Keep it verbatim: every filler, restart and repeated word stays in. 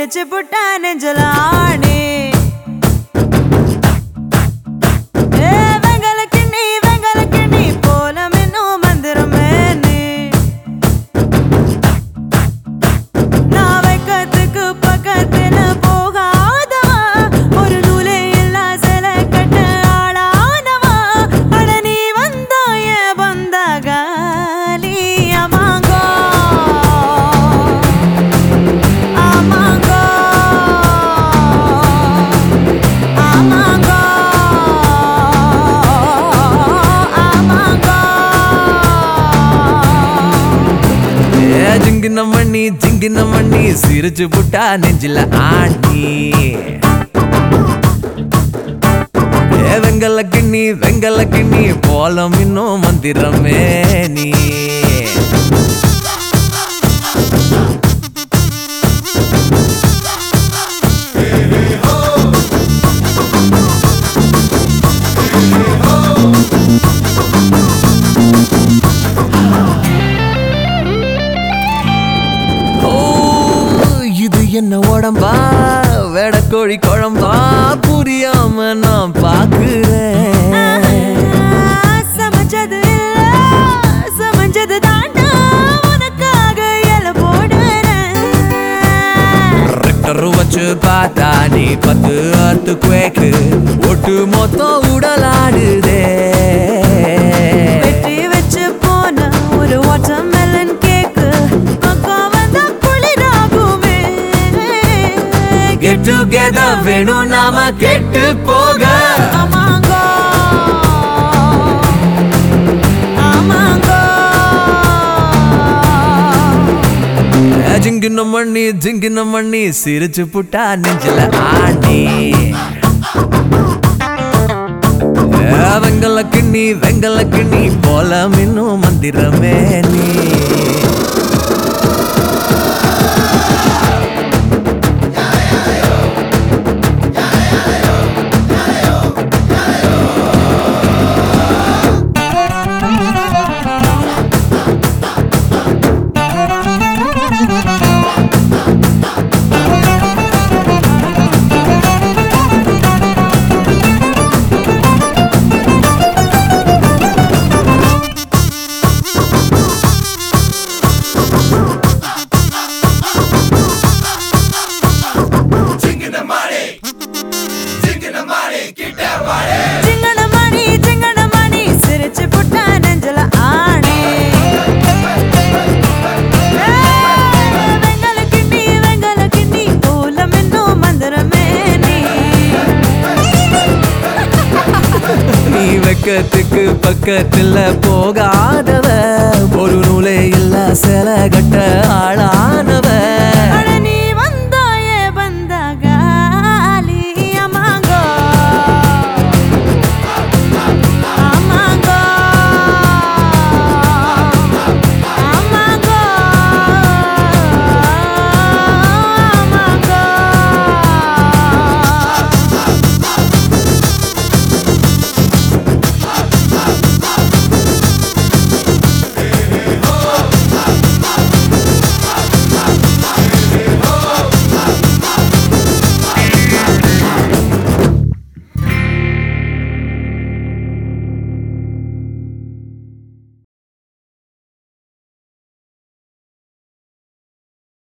சிரிச்சு புட்டா நெஞ்சல ஆணி வெங்கல கிண்ணி வெங்கல கிண்ணி போல மின்னும் மந்திரமே நீ நான் வைக்கத்துக்கு பக்கத்துல போகாதவா ஒரு நூலே இல்லா சில கட்ட ஆளானவா அட நீ வந்தாய பந்தகாலி அமாங்கோ அமாங்கோ அமாங்கோ அமாங்கோ ஏ ஜிங்கின மண்ணி ஜிங்கின மண்ணி சிரிச்சு புட்டா நெஞ்சில ஆண்டி ஏ வெங்கல கிண்ணி வெங்கல கிண்ணி போலம் இன்னும் மந்திரமே நீ இது என்ன உடம்பா வேடக்கோழி குழம்பா புரியாம நான் பாக்குறேன் சமைச்சது இல்ல சமைச்சது தாண்டா உனக்காக இல போடுறேன் ரெக்டர் வச்சு பார்த்தா நீ பத்து அத்து குவேக்கு ஒட்டு மொத்தம் உடலாடுதே வெற்றி வச்சு போன ஒரு வாட்டர் மெலன் கேக்கு பக்கம் வந்தா குளிராகுமே கெட் டுகெதர் வேணும் நாம கெட்டு போக அமாங்கோ அமாங்கோ ஜிங்கின மண்ணி ஜிங்கின மண்ணி சிரிச்சு புட்டா நெஞ்சில ஆண்டி வெங்கல கிண்ணி வெங்கல கிண்ணி போல மின்னும் மந்திரமே நீ சிங்கன மணி சிங்கன மணி சிரிச்சு புட்டா நெஞ்சல ஆணி வெங்கல கிண்ணி வெங்கல கிண்ணி போல மின்னும் மந்திரமே நீ நீ வெக்கத்துக்கு பக்கத்துல போகாதவ ஒரு நூலே இல்ல சில கட்ட ஆளானவ